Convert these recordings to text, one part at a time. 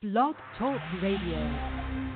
Blog Talk Radio.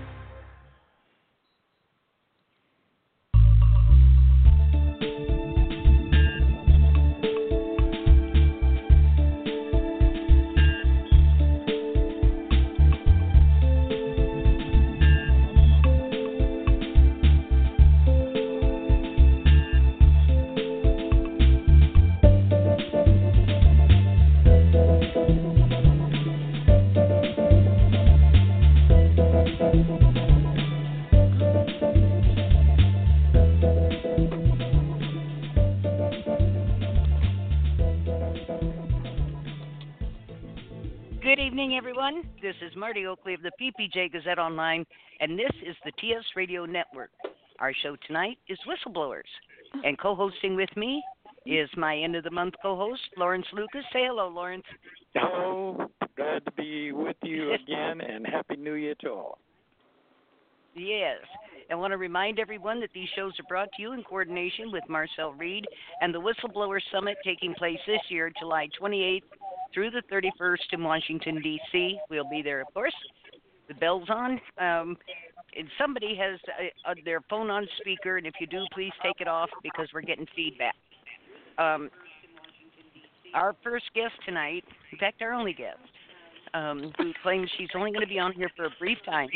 Good evening, everyone. This is Marty Oakley of the PPJ Gazette Online, and this is the TS Radio Network. Our show tonight is Whistleblowers, and co-hosting with me is my end-of-the-month co-host, Lawrence Lucas. Say hello, Lawrence. Hello. Glad to be with you again, and Happy New Year to all. Yes. I want to remind everyone that these shows are brought to you in coordination with Marcel Reed and the Whistleblower Summit taking place this year, July 28th through the 31st in Washington, D.C. We'll be there, of course. The bell's on. And somebody has their phone on speaker, and if you do, please take it off because we're getting feedback. Our first guest tonight, in fact, our only guest, who claims she's only going to be on here for a brief time,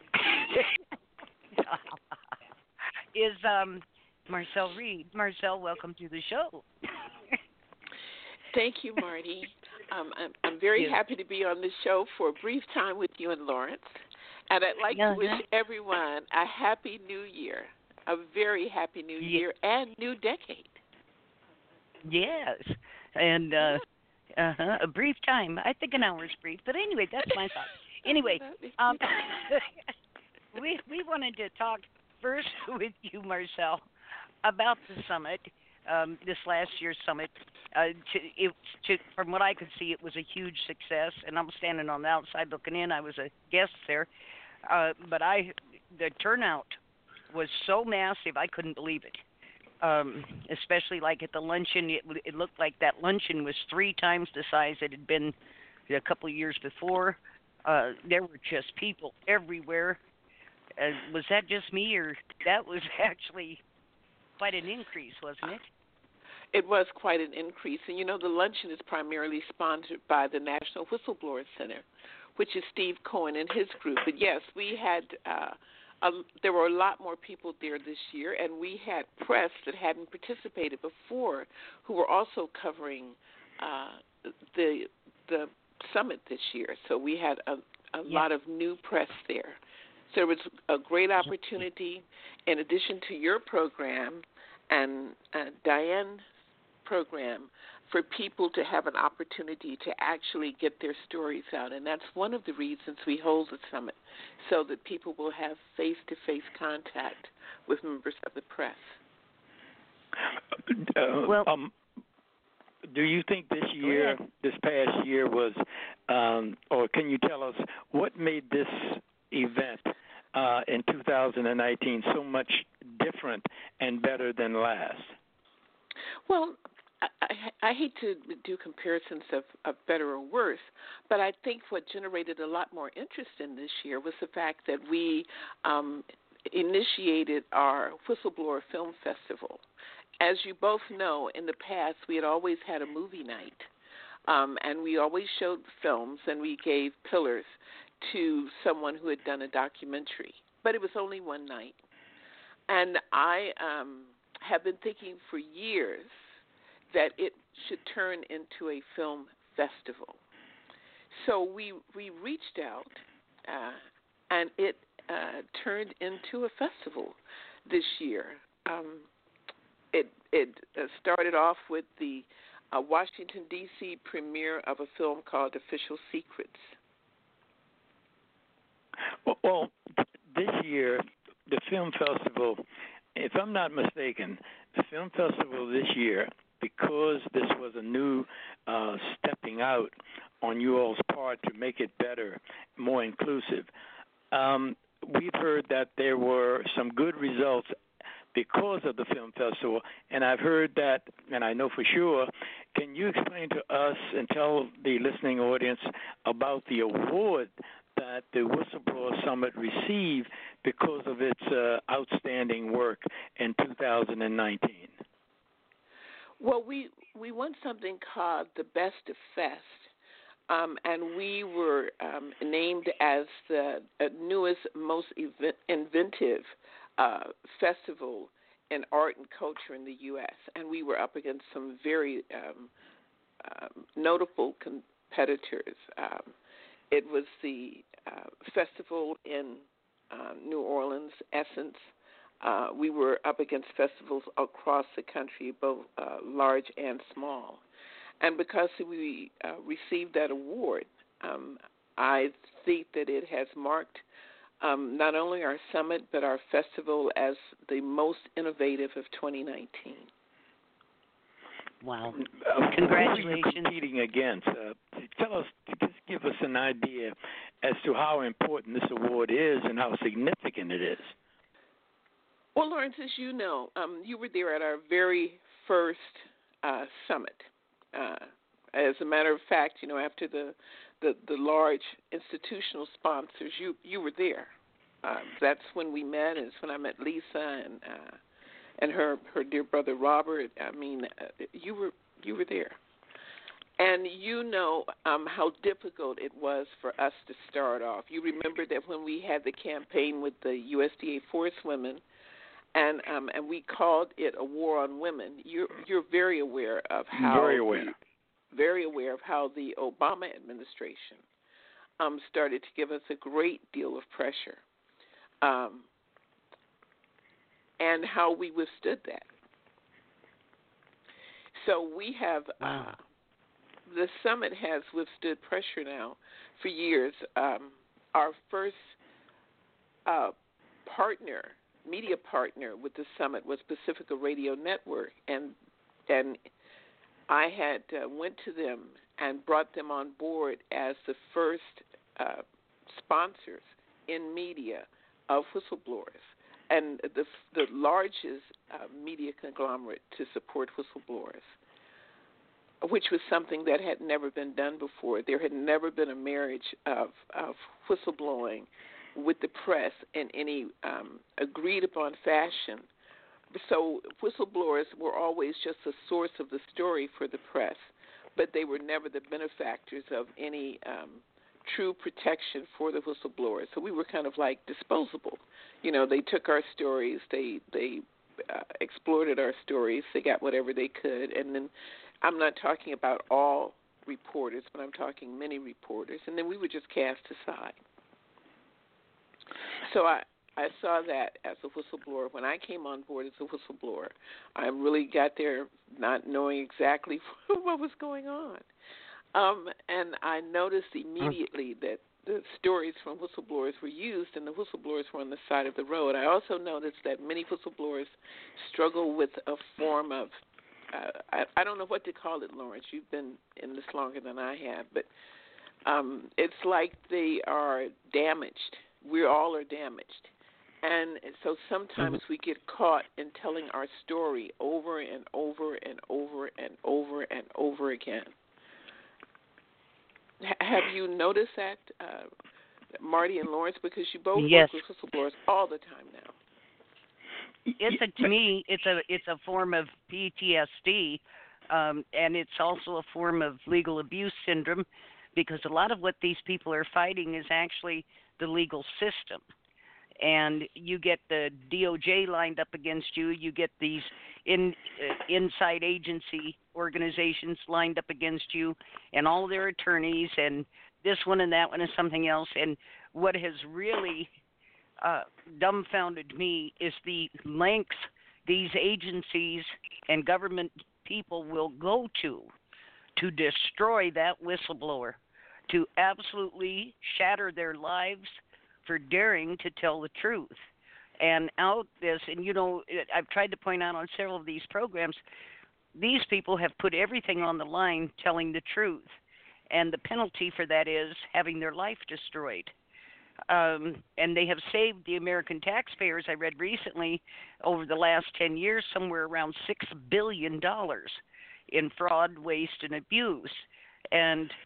is Marcel Reed. Marcel, welcome to the show. Thank you, Marty. I'm very happy to be on the show for a brief time with you and Lawrence. And I'd like to wish everyone a happy new year, a very happy new year and new decade. Yes. And a brief time. I think an hour's brief. But anyway, that's my thought. Anyway, we wanted to talk first with you, Marcel, about the summit, this last year's summit. From what I could see, it was a huge success, and I'm standing on the outside looking in. I was a guest there, but the turnout was so massive, I couldn't believe it. Especially like at the luncheon, it looked like that luncheon was 3 times the size it had been a couple of years before. There were just people everywhere. Was that just me, or that was actually quite an increase, wasn't it? It was quite an increase. And, you know, the luncheon is primarily sponsored by the National Whistleblower Center, which is Steve Cohen and his group. But, yes, we had there were a lot more people there this year, and we had press that hadn't participated before who were also covering the summit this year. So we had a lot of new press there. So it was a great opportunity, in addition to your program and Diane's program, for people to have an opportunity to actually get their stories out. And that's one of the reasons we hold the summit, so that people will have face-to-face contact with members of the press. Do you think this past year was, or can you tell us what made this event in 2019 so much different and better than last? Well, I hate to do comparisons of better or worse, but I think what generated a lot more interest in this year was the fact that we initiated our Whistleblower Film Festival. As you both know, in the past, we had always had a movie night, and we always showed films, and we gave pillars to someone who had done a documentary. But it was only one night. And I have been thinking for years that it should turn into a film festival. So we reached out, and it turned into a festival this year. It started off with the Washington, D.C. premiere of a film called Official Secrets. Well, this year, the film festival, if I'm not mistaken, the film festival this year, because this was a new stepping out on you all's part to make it better, more inclusive, we've heard that there were some good results because of the film festival, and I've heard that, and I know for sure. Can you explain to us and tell the listening audience about the award that the Whistleblower Summit received because of its outstanding work in 2019? Well, we won something called the Best of Fest, and we were named as the newest, most inventive festival in art and culture in the U.S., and we were up against some very notable competitors. It was the festival in New Orleans, Essence. We were up against festivals across the country, both large and small. And because we received that award, I think that it has marked not only our summit but our festival as the most innovative of 2019. Wow. Congratulations. Who are you Congratulations. competing against? Tell us, just give us an idea as to how important this award is and how significant it is. Well, Lawrence, as you know, you were there at our very first summit. As a matter of fact, you know, after the large institutional sponsors, you were there. That's when we met. It's when I met Lisa and her dear brother Robert. I mean, you were there, and you know how difficult it was for us to start off. You remember that when we had the campaign with the USDA Forest Women, and we called it a war on women. You're very aware of how very aware of how the Obama administration started to give us a great deal of pressure, and how we withstood that. So we have the summit has withstood pressure now for years. Our first media partner with the summit was Pacifica Radio Network, and I had went to them and brought them on board as the first sponsors in media of whistleblowers, and the largest media conglomerate to support whistleblowers, which was something that had never been done before. There had never been a marriage of whistleblowing with the press in any agreed-upon fashion. So whistleblowers were always just a source of the story for the press, but they were never the benefactors of any true protection for the whistleblowers. So we were kind of like disposable. You know, they took our stories, they exploited our stories, they got whatever they could, and then I'm not talking about all reporters, but I'm talking many reporters, and then we were just cast aside. So I saw that as a whistleblower. When I came on board as a whistleblower, I really got there not knowing exactly what was going on. And I noticed immediately that the stories from whistleblowers were used and the whistleblowers were on the side of the road. I also noticed that many whistleblowers struggle with a form of, I don't know what to call it, Lawrence. You've been in this longer than I have, but it's like they are damaged. We all are damaged. And so sometimes we get caught in telling our story over and over and over and over and over again. Have you noticed that, Marty and Lawrence? Because you both work with whistleblowers all the time now. To me, it's a form of PTSD, and it's also a form of legal abuse syndrome, because a lot of what these people are fighting is actually the legal system. And you get the DOJ lined up against you. You get these inside agency organizations lined up against you, and all their attorneys, and this one and that one and something else. And what has really dumbfounded me is the lengths these agencies and government people will go to destroy that whistleblower, to absolutely shatter their lives for daring to tell the truth. And and you know, I've tried to point out on several of these programs, these people have put everything on the line telling the truth. And the penalty for that is having their life destroyed. And they have saved the American taxpayers, I read recently, over the last 10 years, somewhere around $6 billion in fraud, waste, and abuse. And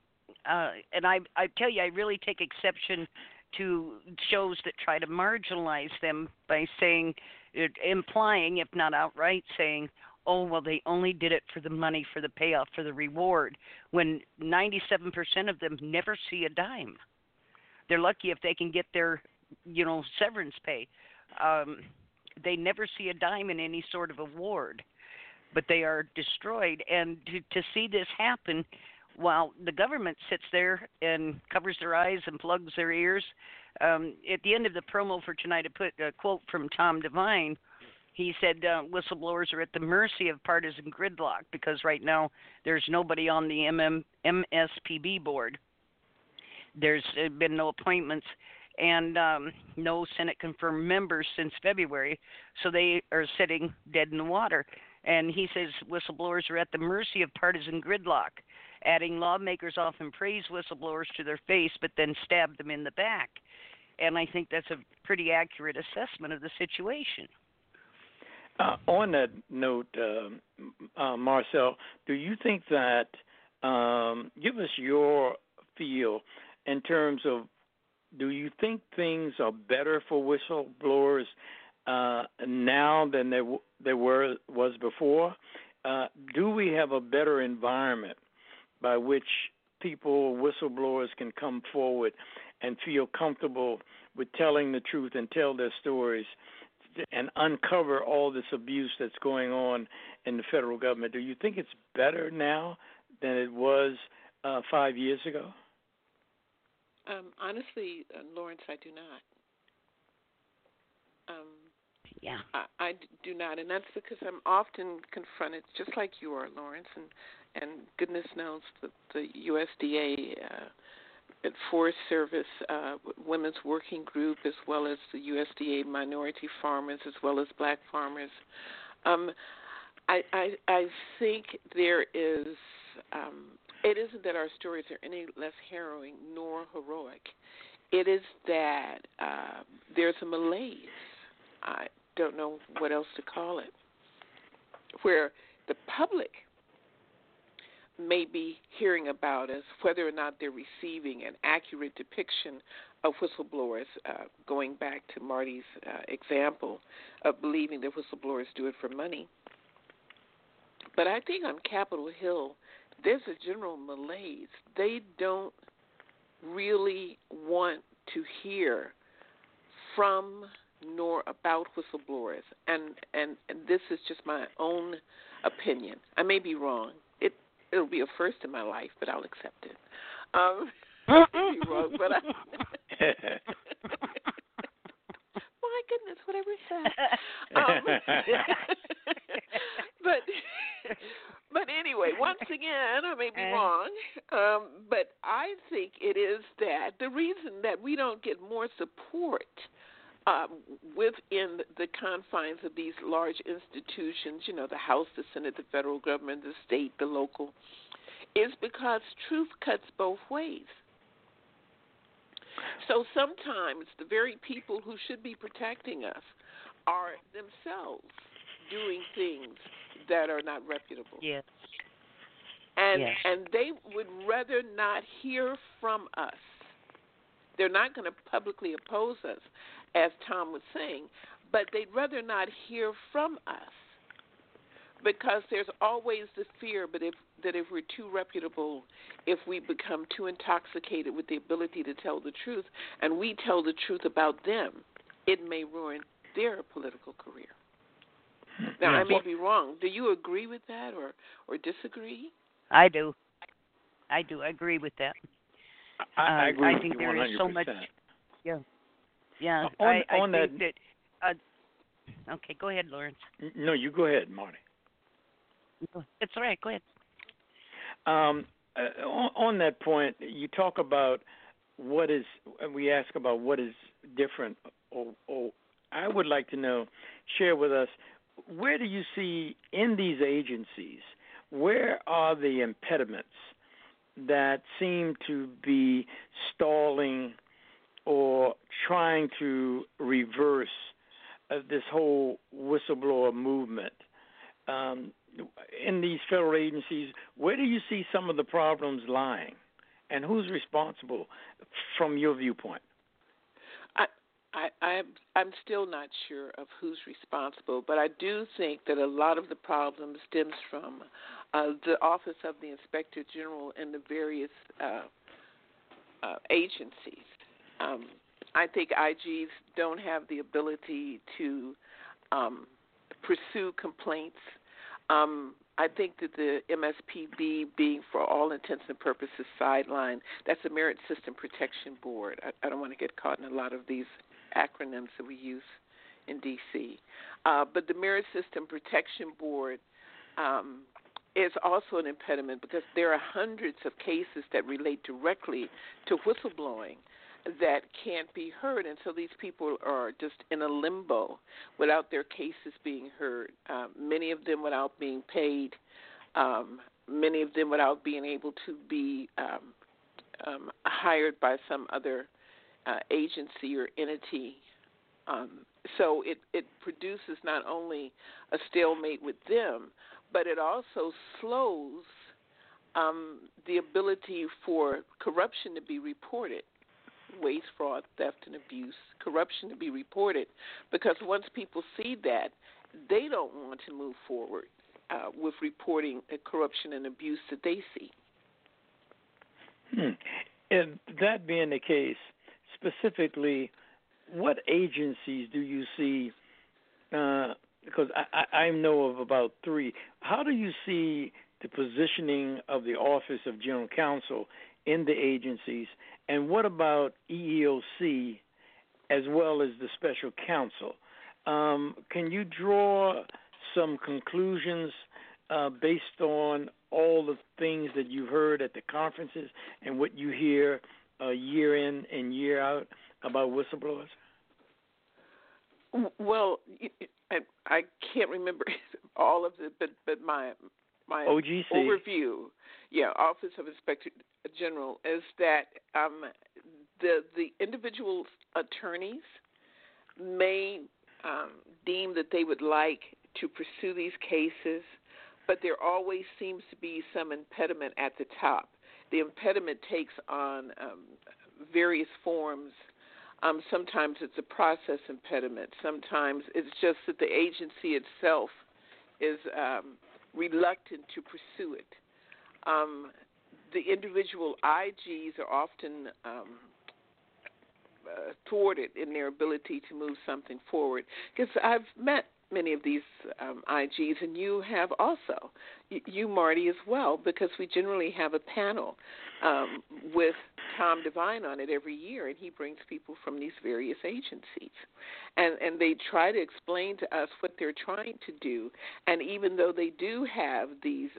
and I tell you, I really take exception to shows that try to marginalize them by saying, implying, if not outright saying, oh, well, they only did it for the money, for the payoff, for the reward, when 97% of them never see a dime. They're lucky if they can get their, severance pay. They never see a dime in any sort of award, but they are destroyed. And to see this happen while the government sits there and covers their eyes and plugs their ears. At the end of the promo for tonight, I put a quote from Tom Devine. He said whistleblowers are at the mercy of partisan gridlock because right now there's nobody on the MSPB board. There's been no appointments and no Senate-confirmed members since February, so they are sitting dead in the water. And he says whistleblowers are at the mercy of partisan gridlock, adding lawmakers often praise whistleblowers to their face but then stab them in the back. And I think that's a pretty accurate assessment of the situation. On that note, Marcel, do you think that, give us your feel in terms of, do you think things are better for whistleblowers now than there was before? Do we have a better environment by which people, whistleblowers, can come forward and feel comfortable with telling the truth and tell their stories and uncover all this abuse that's going on in the federal government? Do you think it's better now than it was 5 years ago? Honestly, Lawrence, I do not. Yeah. I do not, and that's because I'm often confronted, just like you are, Lawrence, and goodness knows the USDA Forest Service Women's Working Group, as well as the USDA Minority Farmers, as well as Black farmers. I think there is. It isn't that our stories are any less harrowing nor heroic. It is that there's a malaise. I don't know what else to call it, where the public may be hearing about us, whether or not they're receiving an accurate depiction of whistleblowers, going back to Marty's example of believing that whistleblowers do it for money. But I think on Capitol Hill, there's a general malaise. They don't really want to hear from nor about whistleblowers. And this is just my own opinion. I may be wrong. It'll be a first in my life, but I'll accept it. I may be wrong, but my goodness, whatever it says. But anyway, once again, I may be wrong, but I think it is that the reason that we don't get more support within the confines of these large institutions, the House, the Senate, the federal government, the state, the local, is because truth cuts both ways. So sometimes the very people who should be protecting us are themselves doing things that are not reputable. Yes. And they would rather not hear from us. They're not going to publicly oppose us, as Tom was saying, but they'd rather not hear from us because there's always the fear that if we're too reputable, if we become too intoxicated with the ability to tell the truth, and we tell the truth about them, it may ruin their political career. Now, I may be wrong. Do you agree with that or disagree? I do. I agree with that. I agree I think with you 100%. there is so much. Yeah. Yeah. On I think that. Okay, go ahead, Lawrence. No, you go ahead, Marty. It's all right. Go ahead. On that point, you talk about we ask about what is different. Or I would like to know, share with us, where do you see in these agencies, where are the impediments that seem to be stalling or trying to reverse this whole whistleblower movement? In these federal agencies, where do you see some of the problems lying? and who's responsible from your viewpoint? I'm still not sure of who's responsible, but I do think that a lot of the problem stems from the Office of the Inspector General and the various agencies. I think IGs don't have the ability to pursue complaints. I think that the MSPB, being for all intents and purposes sidelined, that's the Merit System Protection Board. I don't want to get caught in a lot of these acronyms that we use in D.C. But the Merit System Protection Board is also an impediment because there are hundreds of cases that relate directly to whistleblowing that can't be heard, and so these people are just in a limbo without their cases being heard, many of them without being paid, many of them without being able to be hired by some other agency or entity. So it produces not only a stalemate with them, but it also slows the ability for corruption to be reported. Waste, fraud, theft, and abuse, corruption to be reported, because once people see that, they don't want to move forward with reporting the corruption and abuse that they see. And that being the case, specifically, what agencies do you see? Because I know of about 3. How do you see the positioning of the Office of General Counsel in the agencies, and what about EEOC as well as the Special Counsel? Can you draw some conclusions based on all the things that you've heard at the conferences and what you hear year in and year out about whistleblowers? Well, I can't remember all of it, but my OGC overview, Office of Inspector General, is that the individual attorneys may deem that they would like to pursue these cases, but there always seems to be some impediment at the top. The impediment takes on various forms. Sometimes it's a process impediment. Sometimes it's just that the agency itself is reluctant to pursue it. The individual IGs are often thwarted in their ability to move something forward. Because I've met many of these IGs, and you have also, you, Marty, as well, because we generally have a panel with Tom Devine on it every year, and he brings people from these various agencies. And they try to explain to us what they're trying to do, and even though they do have these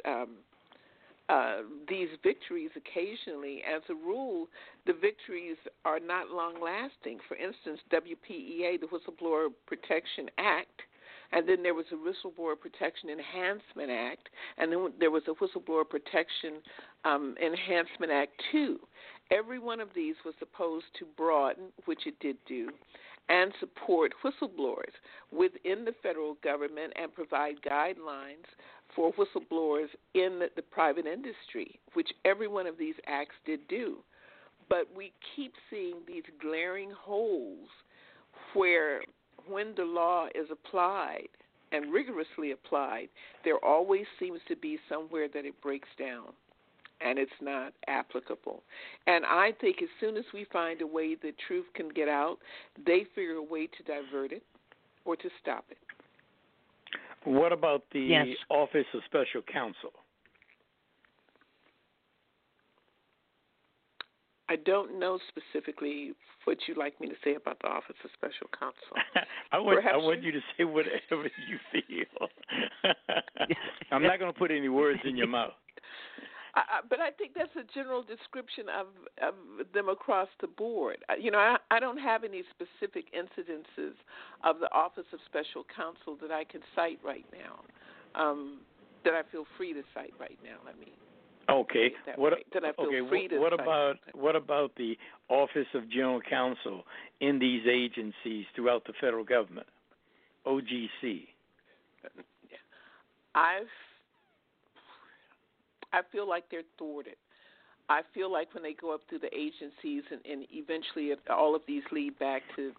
victories occasionally, as a rule, the victories are not long-lasting. For instance, WPEA, the Whistleblower Protection Act, and then there was a Whistleblower Protection Enhancement Act, and then there was a Whistleblower Protection Enhancement Act 2. Every one of these was supposed to broaden, which it did do, and support whistleblowers within the federal government and provide guidelines for whistleblowers in the private industry, which every one of these acts did do. But we keep seeing these glaring holes where when the law is applied and rigorously applied, there always seems to be somewhere that it breaks down and it's not applicable. And I think as soon as we find a way that truth can get out, they figure a way to divert it or to stop it. What about the Office of Special Counsel? I don't know specifically what you'd like me to say about the Office of Special Counsel. I want you to say whatever you feel. I'm not going to put any words in your mouth. But I think that's a general description of them across the board. I don't have any specific incidences of the Office of Special Counsel that I can cite right now, that I feel free to cite right now. Okay. What about the Office of General Counsel in these agencies throughout the federal government, OGC? I feel like they're thwarted. I feel like when they go up through the agencies and eventually all of these lead back to,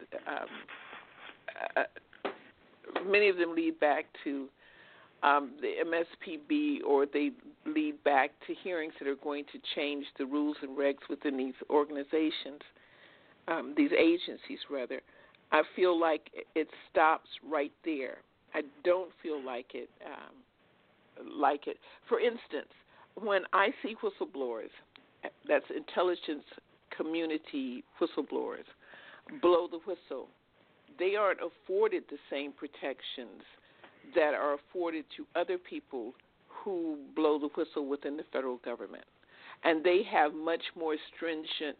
many of them lead back to the MSPB, or they lead back to hearings that are going to change the rules and regs within these organizations, these agencies rather. I feel like it stops right there. I don't feel like it. For instance, when I see whistleblowers, that's intelligence community whistleblowers, blow the whistle, they aren't afforded the same protections that are afforded to other people who blow the whistle within the federal government. And they have much more stringent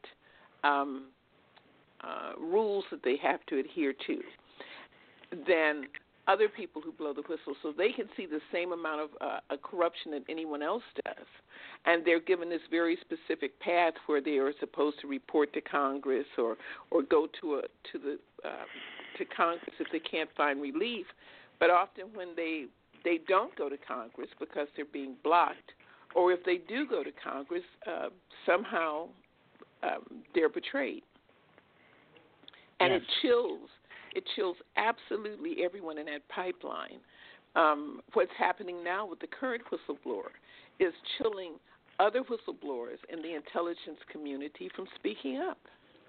rules that they have to adhere to than other people who blow the whistle. So they can see the same amount of corruption that anyone else does. And they're given this very specific path where they are supposed to report to Congress or go to Congress if they can't find relief. But often when they don't go to Congress because they're being blocked, or if they do go to Congress, somehow they're betrayed. And yes. It chills absolutely everyone in that pipeline. What's happening now with the current whistleblower is chilling other whistleblowers in the intelligence community from speaking up.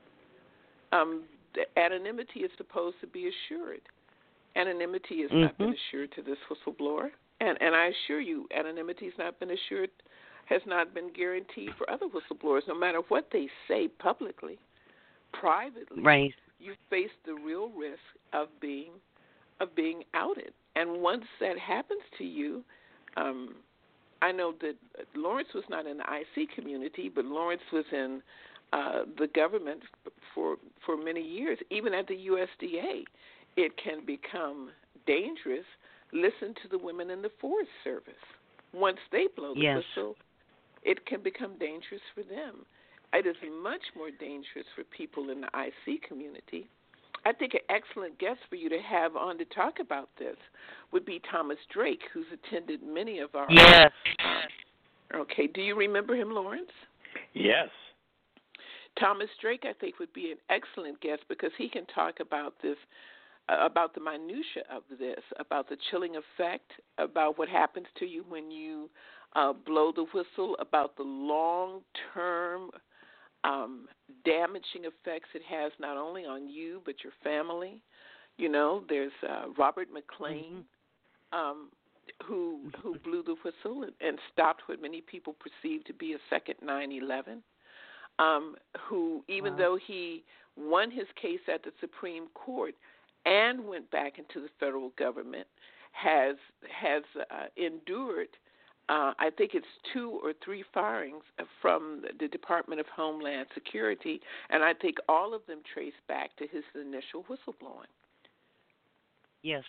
The anonymity is supposed to be assured. Anonymity has not been assured to this whistleblower, and I assure you, anonymity has not been assured, has not been guaranteed for other whistleblowers. No matter what they say publicly, privately, right, you face the real risk of being outed. And once that happens to you, I know that Lawrence was not in the IC community, but Lawrence was in the government for many years. Even at the USDA, it can become dangerous. Listen to the women in the Forest Service. Once they blow the whistle, it can become dangerous for them. It is much more dangerous for people in the IC community. I think an excellent guest for you to have on to talk about this would be Thomas Drake, who's attended many of our... Yes. Okay, do you remember him, Lawrence? Yes. Thomas Drake, I think, would be an excellent guest because he can talk about this, about the minutia of this, about the chilling effect, about what happens to you when you blow the whistle, about the long-term damaging effects it has not only on you but your family. You know, there's Robert McLean, who blew the whistle and stopped what many people perceive to be a second 9/11. Who, even though he won his case at the Supreme Court and went back into the federal government, has endured, I think it's 2 or 3 firings from the Department of Homeland Security, and I think all of them trace back to his initial whistleblowing. Yes.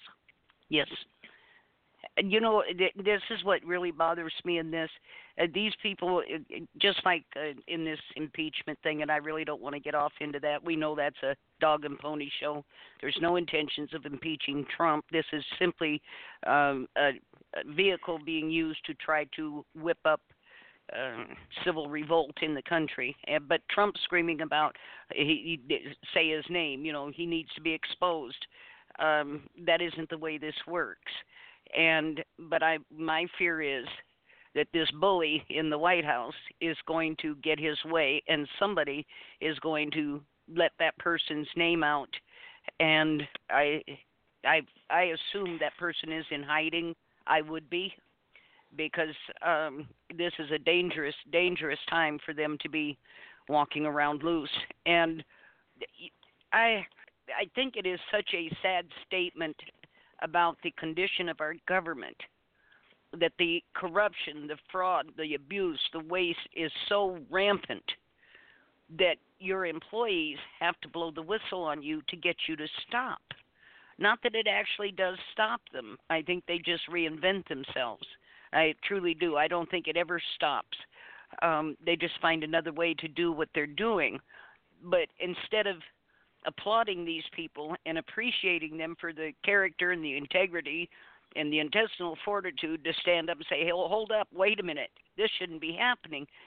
You know, this is what really bothers me in this. These people, just like in this impeachment thing, and I really don't want to get off into that. We know that's a dog and pony show. There's no intentions of impeaching Trump. This is simply a vehicle being used to try to whip up civil revolt in the country. But Trump screaming about, he say his name, you know, he needs to be exposed. That isn't the way this works. But my fear is that this bully in the White House is going to get his way, and somebody is going to let that person's name out. And I assume that person is in hiding. I would be, because this is a dangerous time for them to be walking around loose. And I think it is such a sad statement about the condition of our government, that the corruption, the fraud, the abuse, the waste is so rampant that your employees have to blow the whistle on you to get you to stop. Not that it actually does stop them. I think they just reinvent themselves. I truly do. I don't think it ever stops. They just find another way to do what they're doing. But instead of applauding these people and appreciating them for the character and the integrity and the intestinal fortitude to stand up and say, hey, hold up, wait a minute, this shouldn't be happening.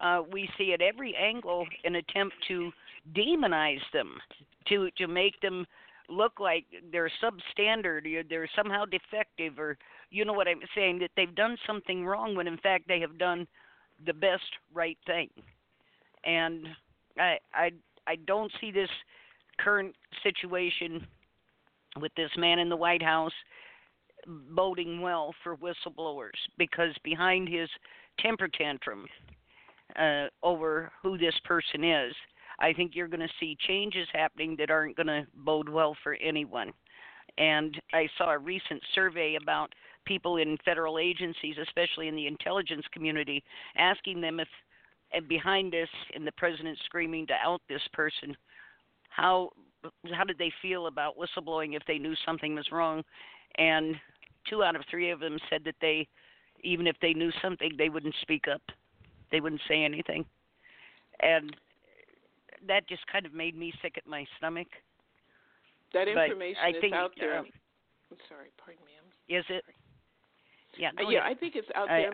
we see at every angle an attempt to demonize them, to make them look like they're substandard, or they're somehow defective, or you know what I'm saying, that they've done something wrong when in fact they have done the best right thing. And I don't see this current situation with this man in the White House boding well for whistleblowers, because behind his temper tantrum over who this person is, I think you're going to see changes happening that aren't going to bode well for anyone. And I saw a recent survey about people in federal agencies, especially in the intelligence community, asking them if, and behind this, and the president screaming to out this person, how did they feel about whistleblowing if they knew something was wrong? And 2 out of 3 of them said that they, even if they knew something, they wouldn't speak up. They wouldn't say anything. And that just kind of made me sick at my stomach. That information is out there. I'm sorry, pardon me. Is it? Yeah. I think it's out there.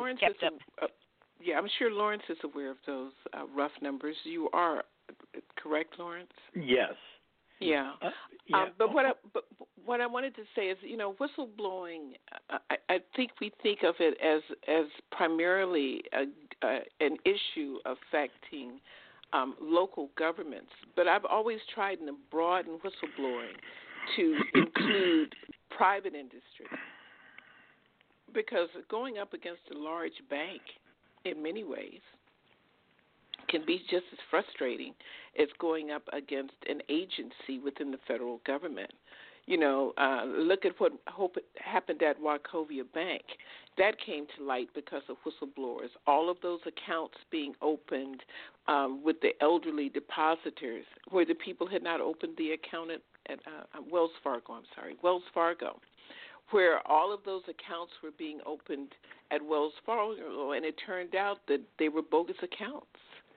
I'm sure Lawrence is aware of those rough numbers. You are correct, Lawrence? Yes. Yeah. But what I wanted to say is, whistleblowing. I think we think of it as primarily an issue affecting local governments. But I've always tried to broaden whistleblowing to include private industry, because going up against a large bank, in many ways, can be just as frustrating as going up against an agency within the federal government. Look at what happened at Wachovia Bank. That came to light because of whistleblowers. All of those accounts being opened with the elderly depositors, where the people had not opened the account at Wells Fargo, where all of those accounts were being opened at Wells Fargo, and it turned out that they were bogus accounts.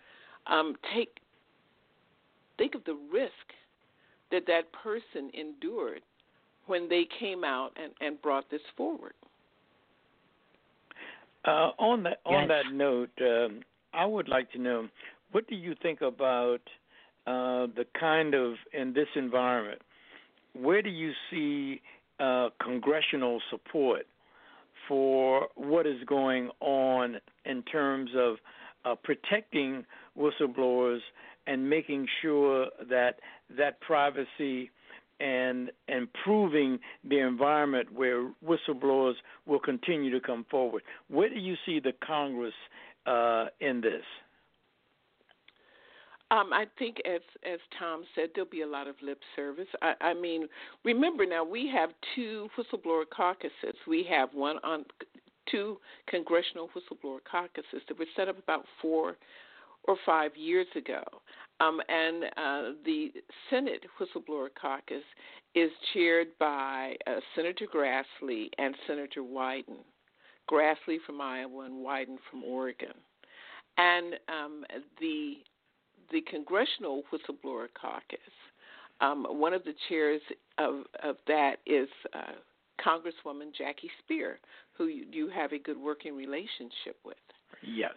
Think of the risk that person endured when they came out and brought this forward. On that note, I would like to know, what do you think about the kind of, in this environment, where do you see congressional support for what is going on in terms of protecting whistleblowers and making sure that privacy and improving the environment where whistleblowers will continue to come forward? Where do you see the Congress in this? I think, as Tom said, there'll be a lot of lip service. I mean, remember now, we have 2 whistleblower caucuses. We have 2 congressional whistleblower caucuses that were set up about 4 or 5 years ago. And the Senate Whistleblower Caucus is chaired by Senator Grassley and Senator Wyden. Grassley from Iowa and Wyden from Oregon. And the Congressional Whistleblower Caucus, one of the chairs of that is Congresswoman Jackie Speer, who you have a good working relationship with. Yes.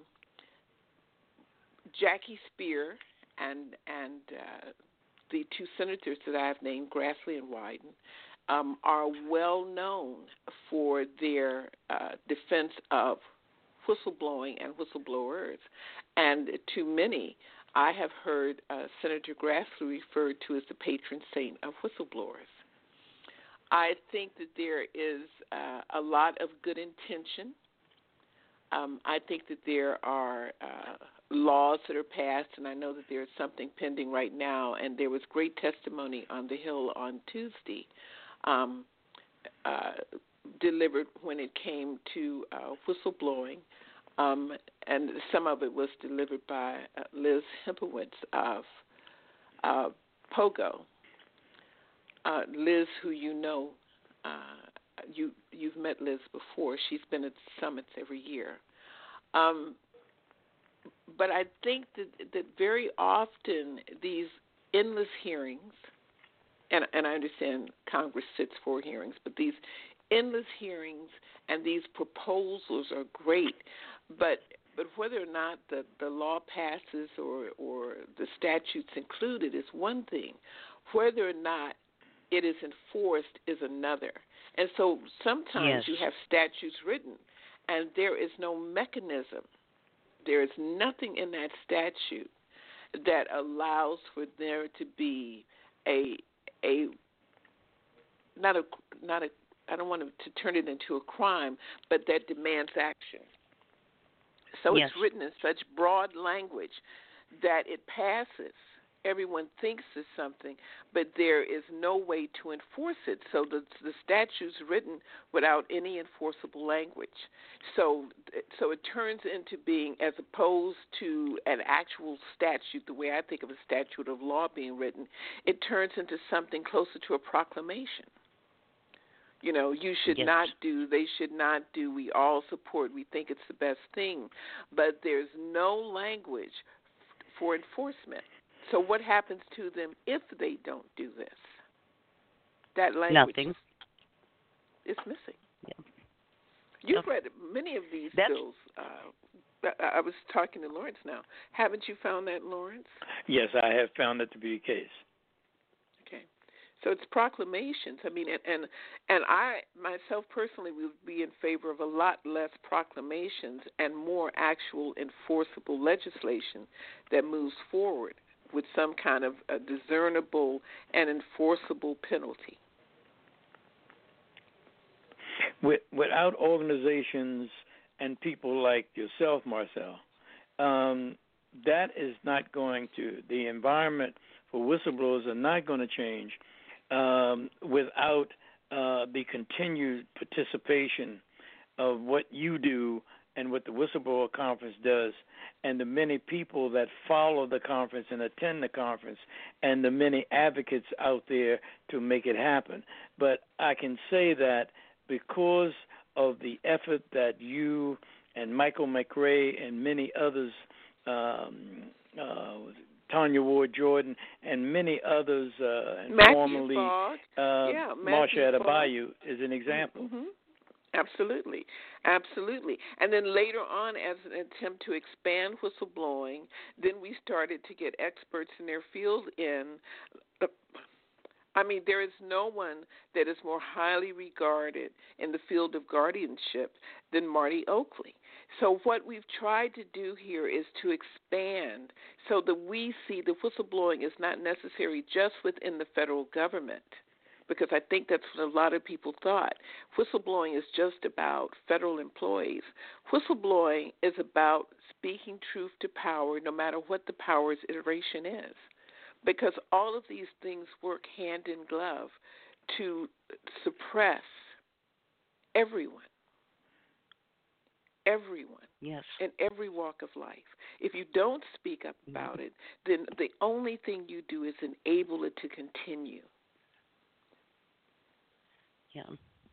Jackie Speer and the 2 senators that I have named, Grassley and Wyden, are well known for their defense of whistleblowing and whistleblowers. And to many, I have heard Senator Grassley referred to as the patron saint of whistleblowers. I think that there is a lot of good intention. I think that there are laws that are passed, and I know that there is something pending right now, and there was great testimony on the Hill on Tuesday delivered when it came to whistleblowing, and some of it was delivered by Liz Hempowitz of POGO. Liz, who you know, you've met Liz before. She's been at summits every year. But I think that very often these endless hearings, and I understand Congress sits for hearings, but these endless hearings and these proposals are great, but But whether or not the law passes or the statutes included is one thing. Whether or not it is enforced is another. And so sometimes you have statutes written and there is no mechanism. There is nothing in that statute that allows for there to be a not a I don't want to turn it into a crime, but that demands action. So it's written in such broad language that it passes. Everyone thinks it's something, but there is no way to enforce it. So the statute's written without any enforceable language. So it turns into being, as opposed to an actual statute, the way I think of a statute of law being written, it turns into something closer to a proclamation. You know, you should not do, they should not do, we all support, we think it's the best thing. But there's no language for enforcement. So what happens to them if they don't do this? That language is missing. Yeah. You've read many of these bills. I was talking to Lawrence now. Haven't you found that, Lawrence? Yes, I have found that to be the case. Okay. So it's proclamations. I mean, and I myself personally would be in favor of a lot less proclamations and more actual enforceable legislation that moves forward with some kind of a discernible and enforceable penalty. Without organizations and people like yourself, Marcel, that is not going to, the environment for whistleblowers are not going to change without the continued participation of what you do and what the Whistleblower Conference does, and the many people that follow the conference and attend the conference, and the many advocates out there to make it happen. But I can say that because of the effort that you and Michael McRae and many others, Tanya Ward Jordan and many others, and formerly Marsha Adebayo is an example. Mm-hmm. Absolutely. And then later on, as an attempt to expand whistleblowing, then we started to get experts in their field in. I mean, there is no one that is more highly regarded in the field of guardianship than Marty Oakley. So what we've tried to do here is to expand so that we see that whistleblowing is not necessary just within the federal government, because I think that's what a lot of people thought. Whistleblowing is just about federal employees. Whistleblowing is about speaking truth to power, no matter what the power's iteration is, because all of these things work hand in glove to suppress everyone. Yes. In every walk of life. If you don't speak up about it, then the only thing you do is enable it to continue. Yeah.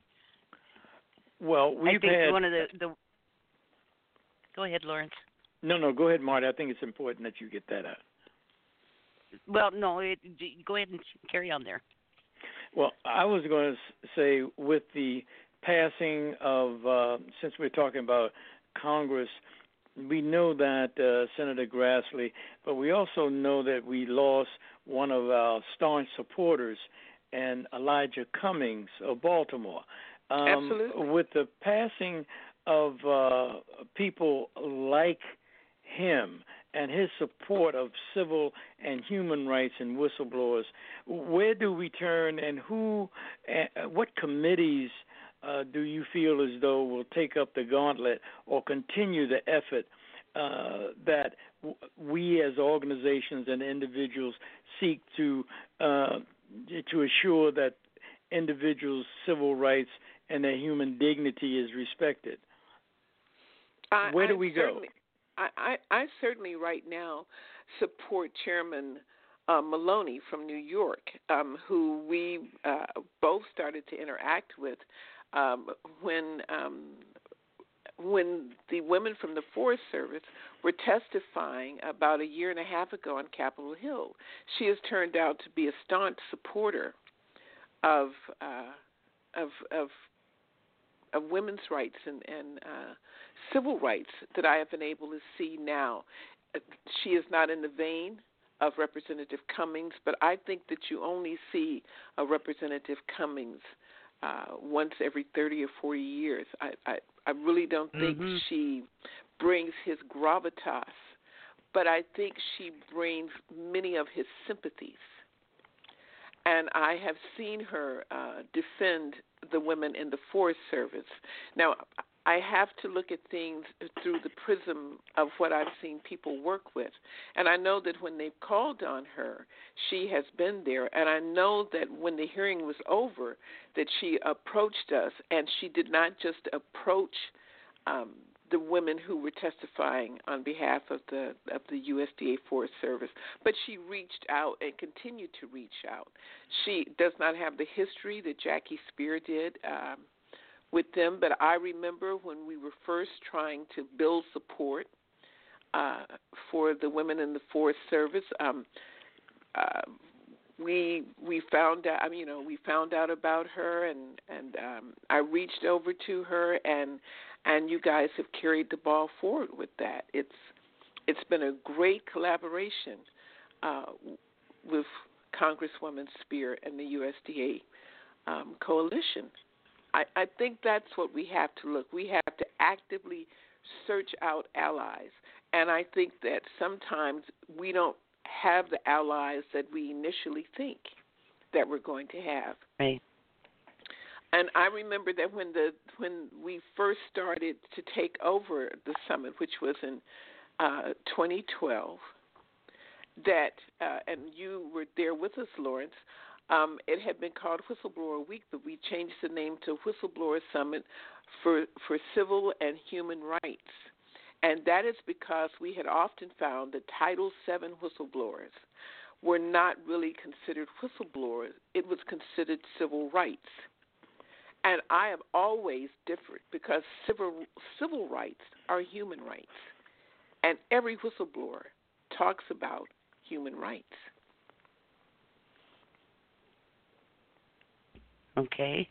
Well, I think one of the Go ahead, Lawrence. No, go ahead, Marty. I think it's important that you get that out. Well, no, go ahead and carry on there. Well, I was going to say with the passing of, since we're talking about Congress, we know that Senator Grassley, but we also know that we lost one of our staunch supporters, and Elijah Cummings of Baltimore. Absolutely. With the passing of people like him and his support of civil and human rights and whistleblowers, where do we turn, and what committees do you feel as though will take up the gauntlet or continue the effort that we as organizations and individuals seek to assure that individuals' civil rights and their human dignity is respected? Where do we go? I certainly right now support Chairman Maloney from New York, who we both started to interact with when the women from the Forest Service were testifying about a year and a half ago on Capitol Hill. She has turned out to be a staunch supporter of women's rights and civil rights that I have been able to see now. She is not in the vein of Representative Cummings, but I think that you only see a Representative Cummings once every 30 or 40 years. I really don't think she brings his gravitas, but I think she brings many of his sympathies. And I have seen her defend the women in the Forest Service. Now, I have to look at things through the prism of what I've seen people work with. And I know that when they've called on her, she has been there. And I know that when the hearing was over, that she approached us, and she did not just approach the women who were testifying on behalf of the USDA Forest Service, but she reached out and continued to reach out. She does not have the history that Jackie Spear did with them, but I remember when we were first trying to build support for the women in the Forest Service. We found out, we found out about her, and I reached over to her, and you guys have carried the ball forward with that. It's been a great collaboration with Congresswoman Spear and the USDA coalition. I think that's what we have to look. We have to actively search out allies, and I think that sometimes we don't have the allies that we initially think that we're going to have. Right. And I remember that when we first started to take over the summit, which was in 2012, that and you were there with us, Lawrence. It had been called Whistleblower Week, but we changed the name to Whistleblower Summit for Civil and Human Rights. And that is because we had often found that Title VII whistleblowers were not really considered whistleblowers. It was considered civil rights. And I have always differed because civil rights are human rights. And every whistleblower talks about human rights. Okay.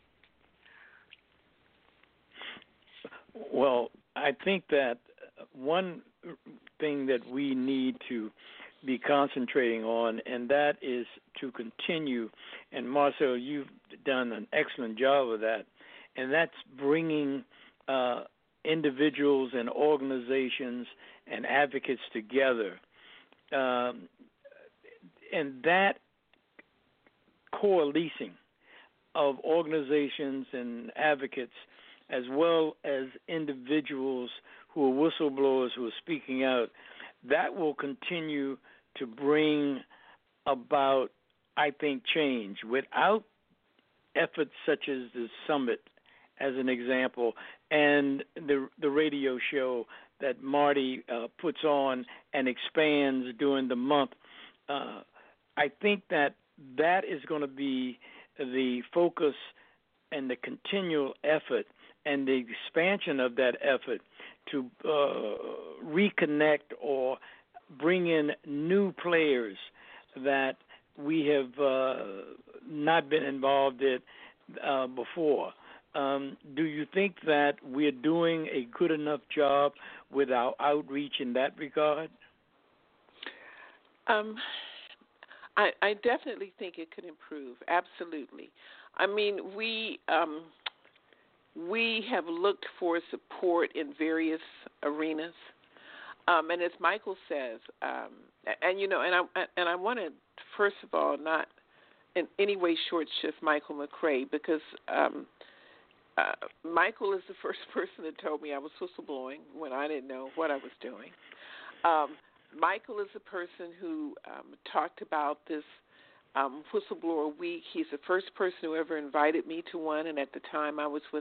Well, I think that one thing that we need to be concentrating on, and that is to continue, and Marcel, you've done an excellent job of that, and that's bringing individuals and organizations and advocates together. And that coalescing of organizations and advocates as well as individuals who are whistleblowers who are speaking out, that will continue to bring about, I think, change. Without efforts such as the summit, as an example, and the radio show that Marty puts on and expands during the month, I think that is going to be the focus and the continual effort and the expansion of that effort to reconnect or bring in new players that we have not been involved in before. Do you think that we're doing a good enough job with our outreach in that regard? I definitely think it could improve. Absolutely. I mean, we have looked for support in various arenas, and as Michael says, and I want to first of all not in any way short shift Michael McCrae, because Michael is the first person that told me I was whistleblowing when I didn't know what I was doing. Michael is the person who talked about this Whistleblower Week. He's the first person who ever invited me to one, and at the time I was with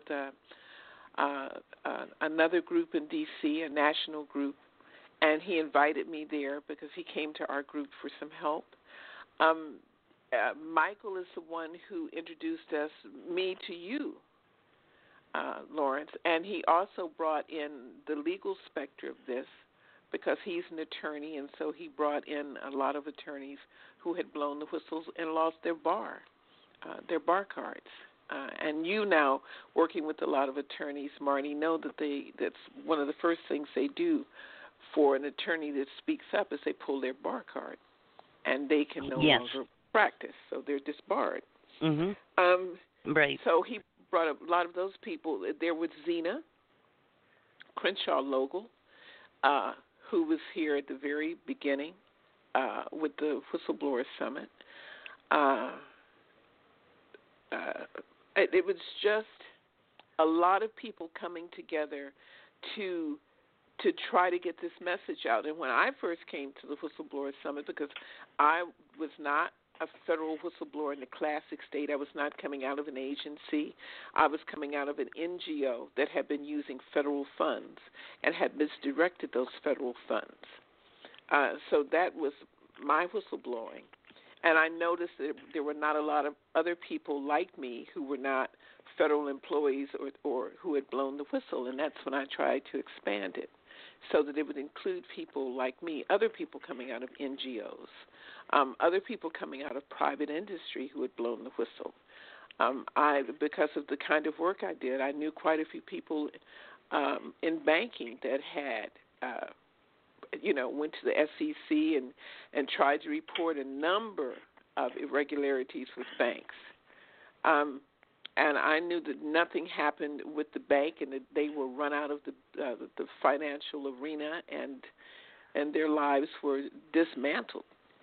another group in D.C., a national group, and he invited me there because he came to our group for some help. Michael is the one who introduced me to you, Lawrence, and he also brought in the legal specter of this because he's an attorney, and so he brought in a lot of attorneys who had blown the whistles and lost their bar cards. And you now, working with a lot of attorneys, Marnie, know that that's one of the first things they do for an attorney that speaks up is they pull their bar card, and they can no longer practice, so they're disbarred. Right. So he brought up a lot of those people. There was Zena Crenshaw Logal, who was here at the very beginning with the Whistleblower Summit. It was just a lot of people coming together to try to get this message out. And when I first came to the Whistleblower Summit, because I was not a federal whistleblower in the classic state, I was not coming out of an agency. I was coming out of an NGO that had been using federal funds and had misdirected those federal funds. So that was my whistleblowing. And I noticed that there were not a lot of other people like me who were not federal employees or who had blown the whistle, and that's when I tried to expand it so that it would include people like me, other people coming out of NGOs, other people coming out of private industry who had blown the whistle. Because of the kind of work I did, I knew quite a few people in banking that had went to the SEC and tried to report a number of irregularities with banks. And I knew that nothing happened with the bank and that they were run out of the financial arena and their lives were dismantled.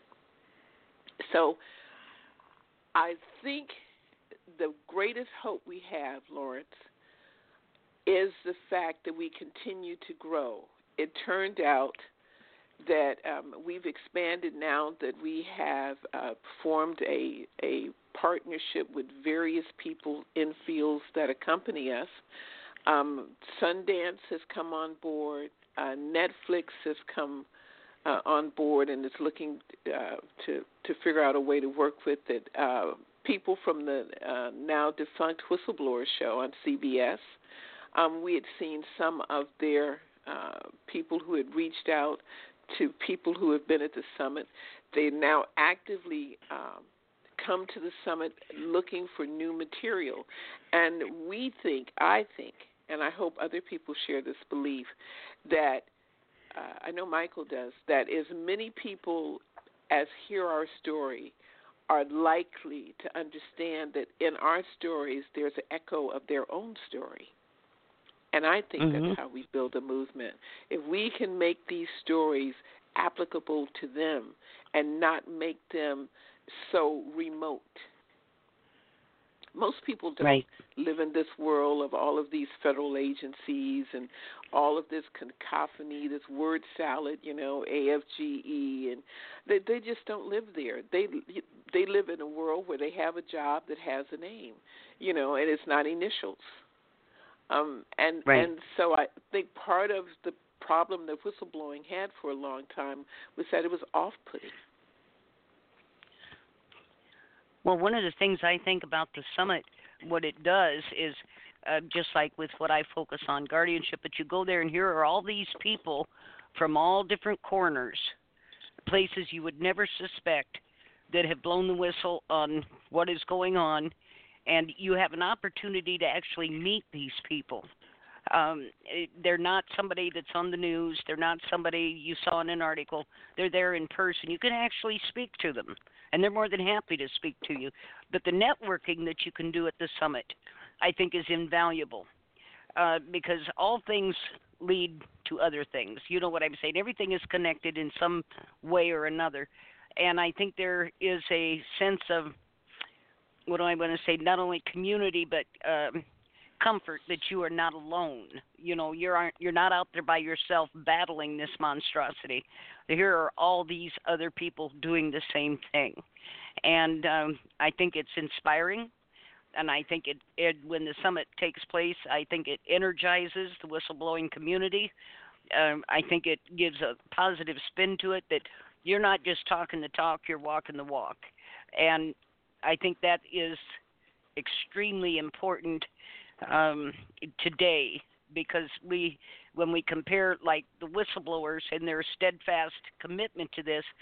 So I think the greatest hope we have, Lawrence, is the fact that we continue to grow. It turned out that we've expanded now, that we have formed a partnership with various people in fields that accompany us. Sundance has come on board. Netflix has come on board and is looking to figure out a way to work with it. People from the now defunct Whistleblower Show on CBS, we had seen some of their people who had reached out to people who have been at the summit. They now actively come to the summit looking for new material. And I think, and I hope other people share this belief, that I know Michael does, that as many people as hear our story are likely to understand that in our stories there's an echo of their own story. And I think that's how we build a movement. If we can make these stories applicable to them and not make them so remote. Most people don't live in this world of all of these federal agencies and all of this cacophony, this word salad, AFGE, and they just don't live there. They live in a world where they have a job that has a name, and it's not initials. And so I think part of the problem that whistleblowing had for a long time was that it was off-putting. Well, one of the things I think about the summit, what it does is just like with what I focus on, guardianship, but you go there and here are all these people from all different corners, places you would never suspect that have blown the whistle on what is going on, and you have an opportunity to actually meet these people. They're not somebody that's on the news. They're not somebody you saw in an article. They're there in person. You can actually speak to them, and they're more than happy to speak to you. But the networking that you can do at the summit, I think, is invaluable because all things lead to other things. You know what I'm saying? Everything is connected in some way or another. And I think there is a sense of, what do I want to say, not only community but comfort that you are not alone. You're not out there by yourself battling this monstrosity. Here are all these other people doing the same thing. And I think it's inspiring. And I think it when the summit takes place, I think it energizes the whistleblowing community. I think it gives a positive spin to it that you're not just talking the talk, you're walking the walk. And I think that is extremely important today because when we compare like the whistleblowers and their steadfast commitment to this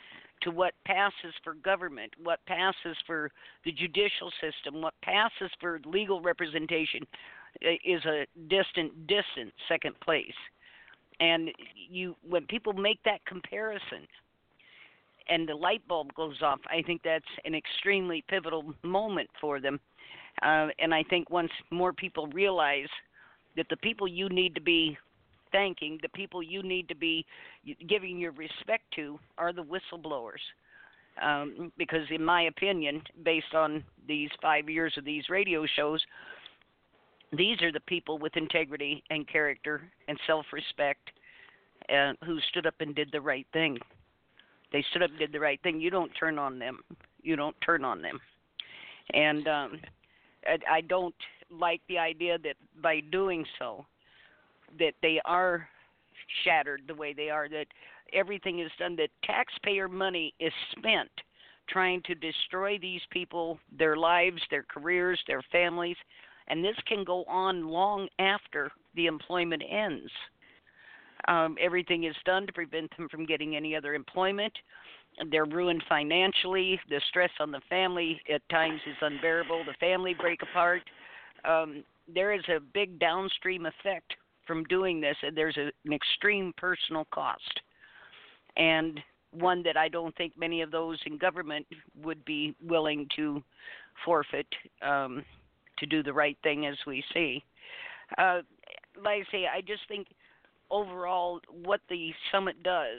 to what passes for government, what passes for the judicial system, what passes for legal representation is a distant second place. And when people make that comparison and the light bulb goes off, I think that's an extremely pivotal moment for them. And I think once more people realize that the people you need to be thanking, the people you need to be giving your respect to are the whistleblowers. Because in my opinion, based on these 5 years of these radio shows, these are the people with integrity and character and self-respect who stood up and did the right thing. They stood up and did the right thing. You don't turn on them. You don't turn on them. And I don't like the idea that by doing so, that they are shattered the way they are, that everything is done, that taxpayer money is spent trying to destroy these people, their lives, their careers, their families, and this can go on long after the employment ends. Everything is done to prevent them from getting any other employment. They're ruined financially. The stress on the family at times is unbearable. The family break apart. There is a big downstream effect from doing this, and there's an extreme personal cost, and one that I don't think many of those in government would be willing to forfeit to do the right thing, as we see. Like I say, I just think overall what the summit does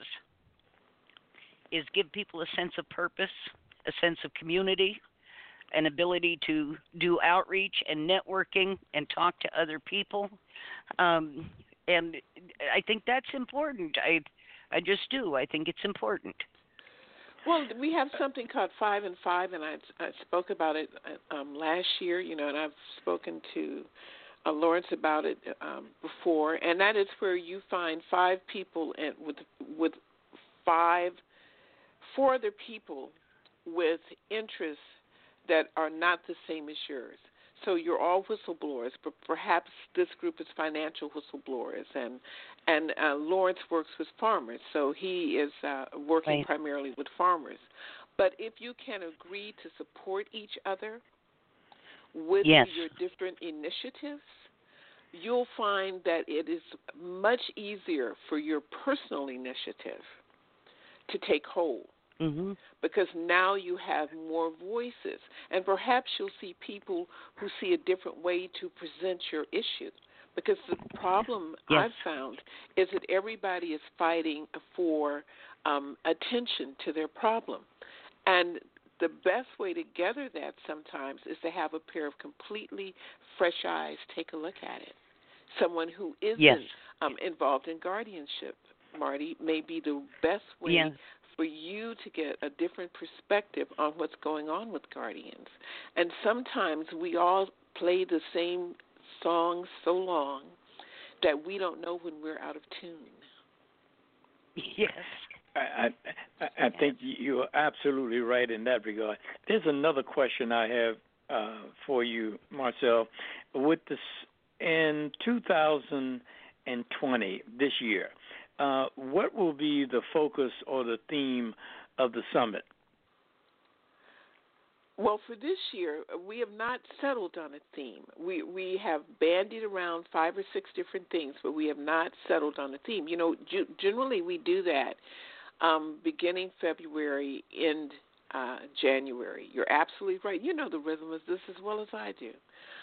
is give people a sense of purpose, a sense of community, an ability to do outreach and networking and talk to other people. And I think that's important. I just do. I think it's important. Well, we have something called 5 and 5, and I spoke about it last year, and I've spoken to Lawrence about it before, and that is where you find 5 people with 4 other people with interests that are not the same as yours. So you're all whistleblowers, but perhaps this group is financial whistleblowers, and Lawrence works with farmers, so he is working right. primarily with farmers. But if you can agree to support each other with yes. your different initiatives, you'll find that it is much easier for your personal initiative to take hold. Mm-hmm. Because now you have more voices, and perhaps you'll see people who see a different way to present your issue. Because the problem yes. I've found is that everybody is fighting for attention to their problem. And the best way to gather that sometimes is to have a pair of completely fresh eyes take a look at it. Someone who isn't yes. Involved in guardianship, Marty, may be the best way yes. for you to get a different perspective on what's going on with guardians. And sometimes we all play the same songs so long that we don't know when we're out of tune. Yes. I think you're absolutely right in that regard. There's another question I have for you, Marcel. With this, in 2020, this year, what will be the focus or the theme of the summit? Well, for this year, we have not settled on a theme. We have bandied around 5 or 6 different things, but we have not settled on a theme. Generally we do that beginning February, end January. You're absolutely right. You know the rhythm of this as well as I do.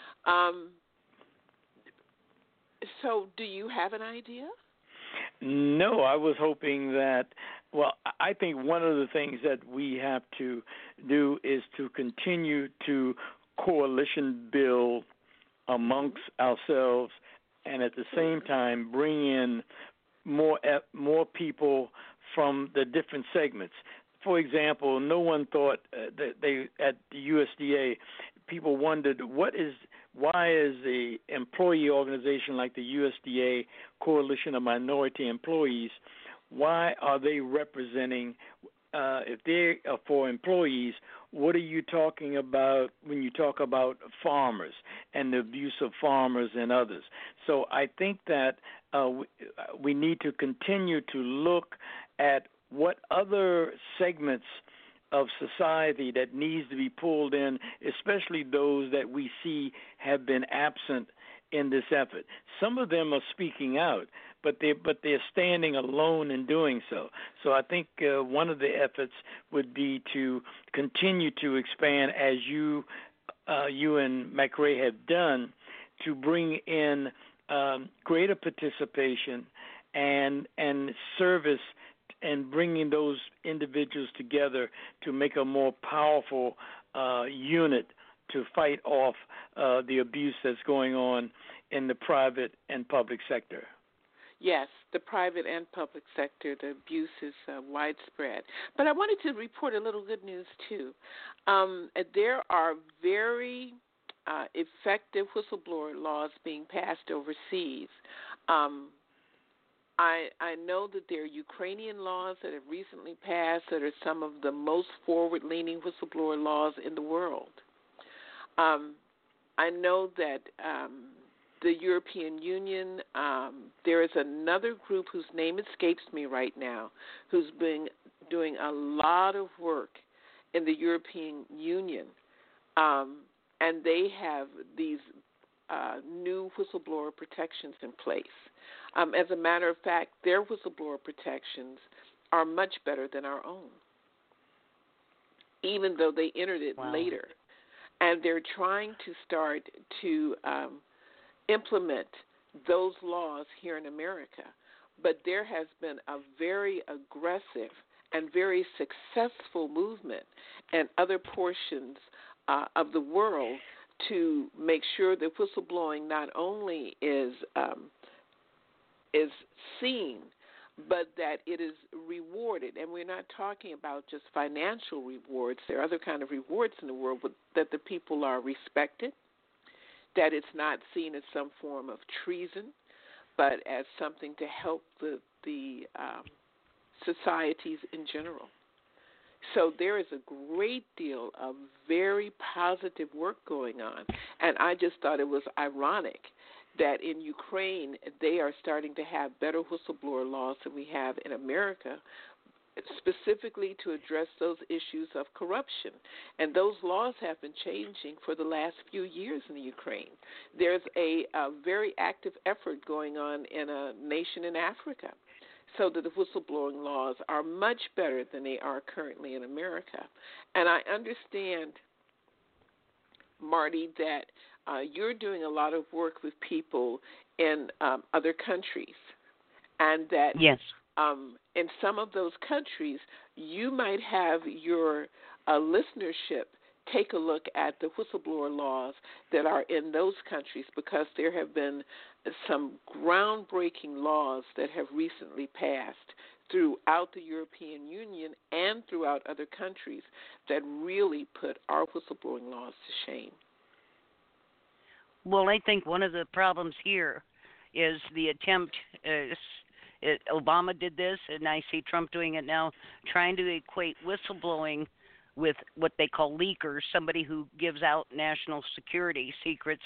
So do you have an idea? No, I was hoping that, well, I think one of the things that we have to do is to continue to coalition build amongst ourselves and at the same time bring in more people from the different segments. For example, no one thought that they at the USDA, people wondered why is the employee organization like the USDA Coalition of Minority Employees, why are they representing, if they are for employees, what are you talking about when you talk about farmers and the abuse of farmers and others? So I think that we need to continue to look at what other segments of society that needs to be pulled in, especially those that we see have been absent in this effort. Some of them are speaking out, but they're standing alone in doing so. So I think one of the efforts would be to continue to expand, as you and McRae have done, to bring in greater participation and service, and bringing those individuals together to make a more powerful unit to fight off the abuse that's going on in the private and public sector. Yes, the private and public sector, the abuse is widespread. But I wanted to report a little good news, too. There are very effective whistleblower laws being passed overseas. I know that there are Ukrainian laws that have recently passed that are some of the most forward-leaning whistleblower laws in the world. I know that the European Union, there is another group whose name escapes me right now, who's been doing a lot of work in the European Union, and they have these new whistleblower protections in place. As a matter of fact, their whistleblower protections are much better than our own, even though they entered it later. And they're trying to start to implement those laws here in America. But there has been a very aggressive and very successful movement in other portions of the world to make sure that whistleblowing not only is seen, but that it is rewarded. And we're not talking about just financial rewards. There are other kind of rewards in the world, but that the people are respected, that it's not seen as some form of treason, but as something to help the societies in general. So there is a great deal of very positive work going on, and I just thought it was ironic that in Ukraine they are starting to have better whistleblower laws than we have in America, specifically to address those issues of corruption. And those laws have been changing for the last few years in the Ukraine. There's a very active effort going on in a nation in Africa, so that the whistleblowing laws are much better than they are currently in America. And I understand, Marty, that you're doing a lot of work with people in other countries, and that yes, in some of those countries, you might have your listenership take a look at the whistleblower laws that are in those countries, because there have been some groundbreaking laws that have recently passed throughout the European Union and throughout other countries that really put our whistleblowing laws to shame. Well, I think one of the problems here is the attempt, Obama did this, and I see Trump doing it now, trying to equate whistleblowing with what they call leakers, somebody who gives out national security secrets.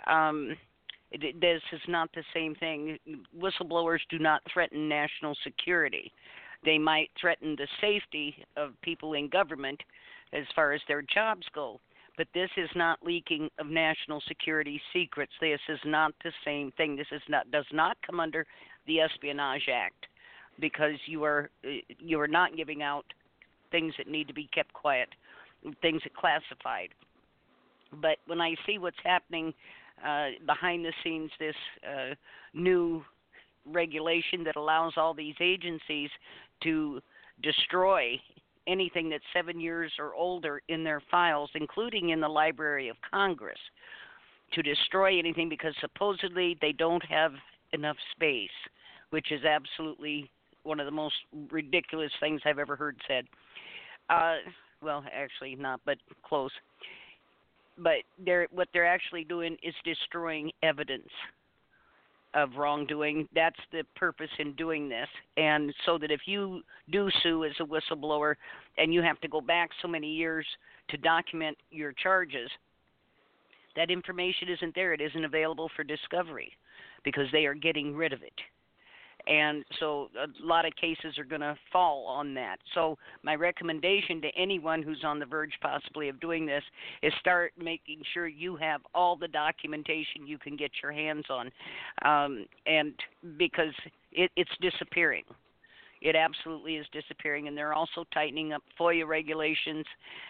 This is not the same thing. Whistleblowers do not threaten national security. They might threaten the safety of people in government as far as their jobs go. But this is not leaking of national security secrets. This is not the same thing. This does not come under the Espionage Act, because you are not giving out things that need to be kept quiet, things that are classified. But when I see what's happening behind the scenes, this new regulation that allows all these agencies to destroy anything that's 7 years or older in their files, including in the Library of Congress, to destroy anything because supposedly they don't have enough space, which is absolutely one of the most ridiculous things I've ever heard said. Well, actually not, but close. But what they're actually doing is destroying evidence of wrongdoing. That's the purpose in doing this. And so that if you do sue as a whistleblower and you have to go back so many years to document your charges, that information isn't there. It isn't available for discovery because they are getting rid of it. And so a lot of cases are going to fall on that. So my recommendation to anyone who's on the verge possibly of doing this is start making sure you have all the documentation you can get your hands on, and because it's disappearing. It absolutely is disappearing, and they're also tightening up FOIA regulations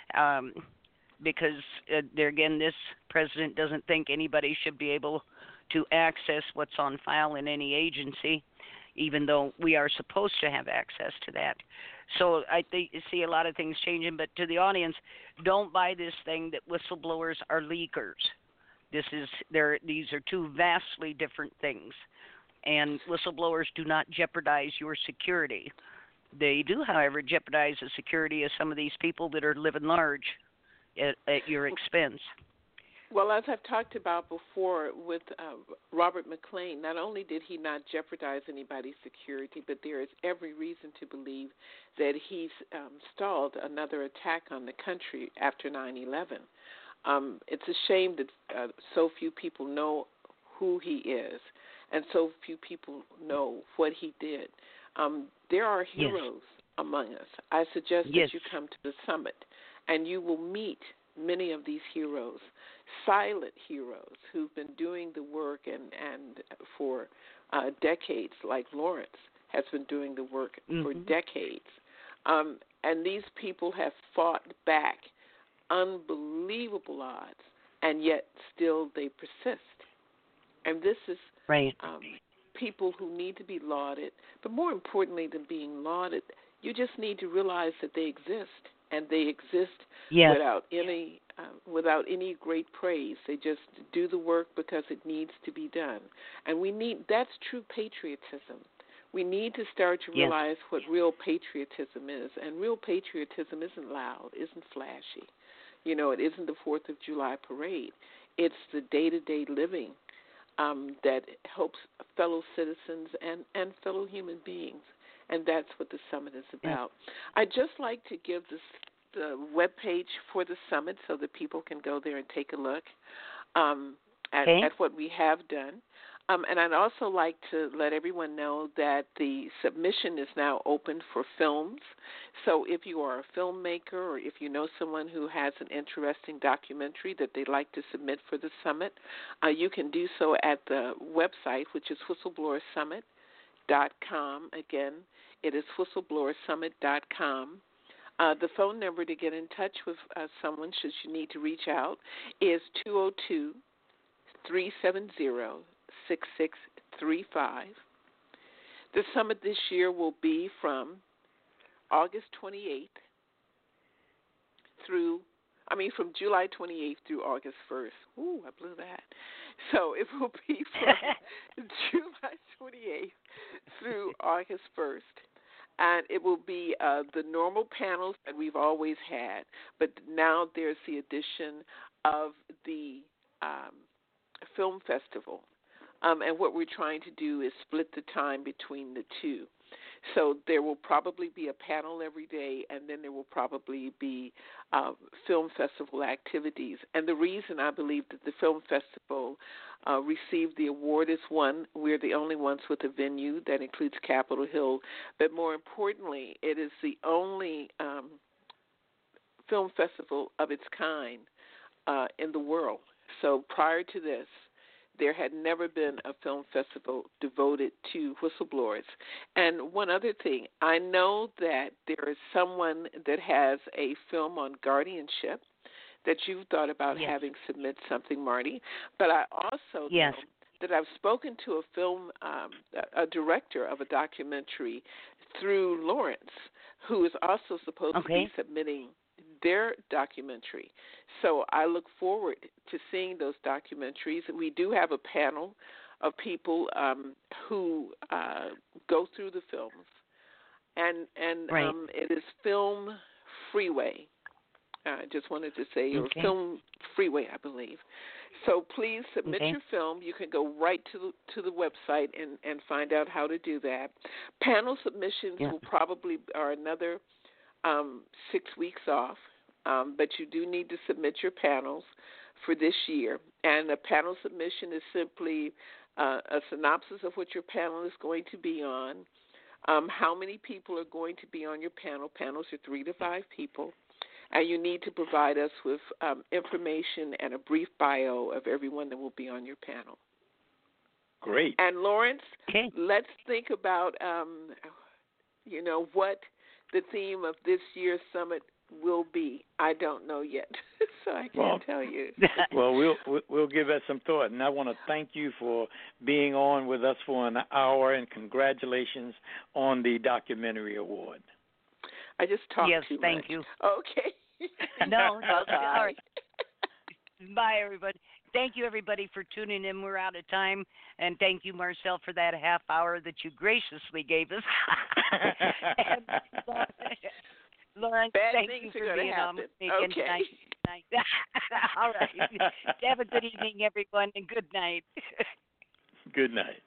because, there again, this president doesn't think anybody should be able to access what's on file in any agency, even though we are supposed to have access to that. So I think you see a lot of things changing, but to the audience, don't buy this thing that whistleblowers are leakers. These are two vastly different things, and whistleblowers do not jeopardize your security. They do, however, jeopardize the security of some of these people that are living large at your expense. Well, as I've talked about before with Robert McClain, not only did he not jeopardize anybody's security, but there is every reason to believe that he's stalled another attack on the country after 9/11. It's a shame that so few people know who he is and so few people know what he did. There are heroes among us. I suggest that you come to the summit, and you will meet many of these heroes, silent heroes who've been doing the work and for decades, like Lawrence has been doing the work for decades. And these people have fought back unbelievable odds, and yet still they persist. And this is people who need to be lauded, but more importantly than being lauded, you just need to realize that they exist. And they exist without any great praise. They just do the work because it needs to be done. And that's true patriotism. We need to start to realize what real patriotism is. And real patriotism isn't loud, isn't flashy. It isn't the 4th of July parade. It's the day-to-day living that helps fellow citizens and fellow human beings. And that's what the summit is about. I'd just like to give the web page for the summit so that people can go there and take a look at what we have done. And I'd also like to let everyone know that the submission is now open for films. So if you are a filmmaker or if you know someone who has an interesting documentary that they'd like to submit for the summit, you can do so at the website, which is whistleblowersummit.com. Again, it is whistleblowersummit.com. The phone number to get in touch with someone, should you need to reach out, is 202-370-6635. The summit this year will be from August 28th from July 28th through August 1st. Ooh, I blew that. So it will be from July 28th through August 1st. And it will be the normal panels that we've always had, but now there's the addition of the film festival. And what we're trying to do is split the time between the two. So there will probably be a panel every day, and then there will probably be film festival activities. And the reason I believe that the film festival received the award is, one, we're the only ones with a venue that includes Capitol Hill, but more importantly, it is the only film festival of its kind in the world. So prior to this, there had never been a film festival devoted to whistleblowers. And one other thing, I know that there is someone that has a film on guardianship that you've thought about having submit something, Marty. But I also know that I've spoken to a director of a documentary through Lawrence, who is also supposed to be submitting their documentary. So I look forward to seeing those documentaries. We do have a panel of people who go through the films, and it is Film Freeway. I just wanted to say, or Film Freeway, I believe. So please submit your film. You can go right to the website and find out how to do that. Panel submissions will probably are another 6 weeks off, but you do need to submit your panels for this year. And a panel submission is simply a synopsis of what your panel is going to be on, how many people are going to be on your panel. Panels are 3 to 5 people. And you need to provide us with information and a brief bio of everyone that will be on your panel. Great. And Lawrence, Okay. let's think about, what the theme of this year's summit will be. I don't know yet, so I can't tell you. Well, we'll give that some thought. And I want to thank you for being on with us for an hour, and congratulations on the documentary award. I just talked Yes, too thank much. you. Okay. No, all Bye. right. Bye, everybody. Thank you, everybody, for tuning in. We're out of time. And thank you, Marcel, for that half hour that you graciously gave us. And, Lauren, Bad thank things you are for going being to on happen. with me again Okay. tonight. All right. Have a good evening, everyone, and good night. Good night.